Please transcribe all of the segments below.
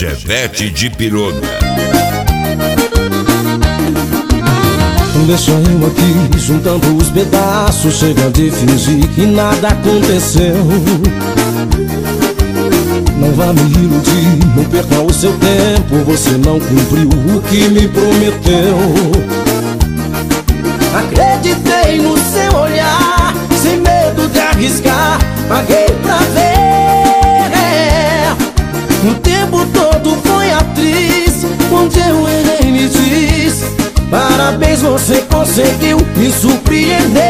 Chevette de Pirona. Deixa eu aqui juntando os pedaços, chega de fingir que nada aconteceu. Não vá me iludir, não perca o seu tempo, você não cumpriu o que me prometeu. Acreditei no seu olhar, sem medo de arriscar, paguei pra ver. O tempo todo foi atriz, quando eu errei me diz: parabéns, você conseguiu me surpreender.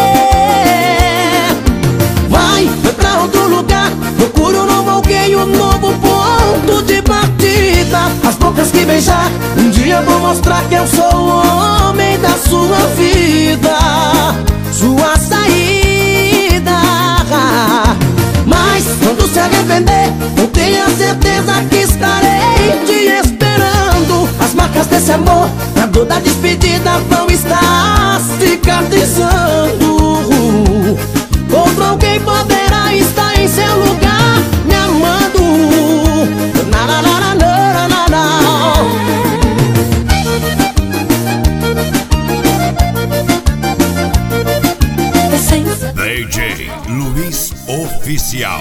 Vai pra outro lugar, procura um novo alguém, um novo ponto de partida. As bocas que beijar, um dia vou mostrar que eu sou o homem da sua vida, sua saída. Mas quando se arrepender, eu tenho a certeza que estarei te esperando. As marcas desse amor, na dor da despedida, vão estar cicatrizando. Outro alguém poderá estar em seu lugar, me amando. DJ Luiz Oficial.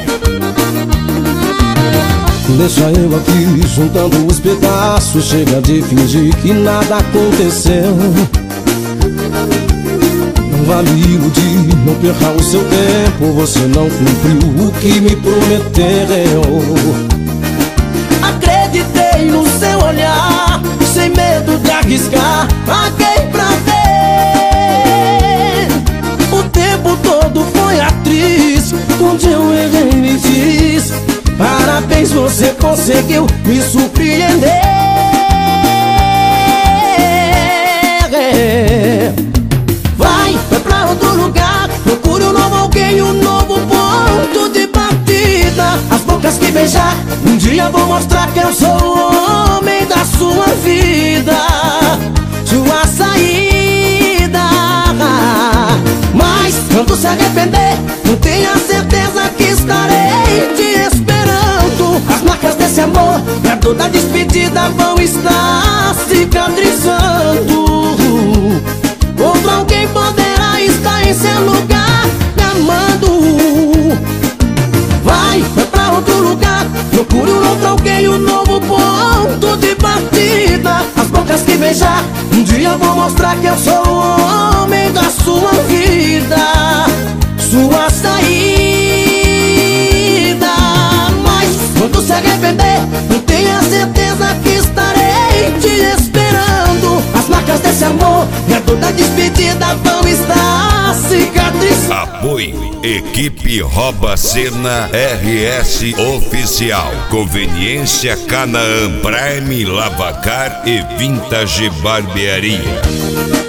Deixa eu aqui juntando os pedaços, chega de fingir que nada aconteceu. Não vá me iludir, não perca o seu tempo, você não cumpriu o que me prometeu. Acreditei no seu olhar, sem medo de arriscar, paguei pra ver. O tempo todo foi atriz, onde eu errei me diz: parabéns, você conseguiu me surpreender. Vai pra outro lugar, procure um novo alguém, um novo ponto de partida. As bocas que beijar, um dia vou mostrar que eu sou o homem da sua vida, sua saída. Mas quando se arrepender, não tenha certeza que estarei te esperando. As marcas desse amor, na dor da despedida, vão estar cicatrizando. Outro alguém poderá estar em seu lugar, me amando. Vai pra outro lugar, procure um outro alguém, um novo ponto de partida. As bocas que beijar, um dia vou mostrar que eu sou o homem da sua vida, sua saída. Mas quando se arrepender, não tenha certeza que estarei te esperando. As marcas desse amor, e a dor da despedida, vão estar cicatrizando. Apoio Equipe Rouba Cena RS Oficial. Conveniência Canaã, Prime Lavacar e Vintage Barbearia.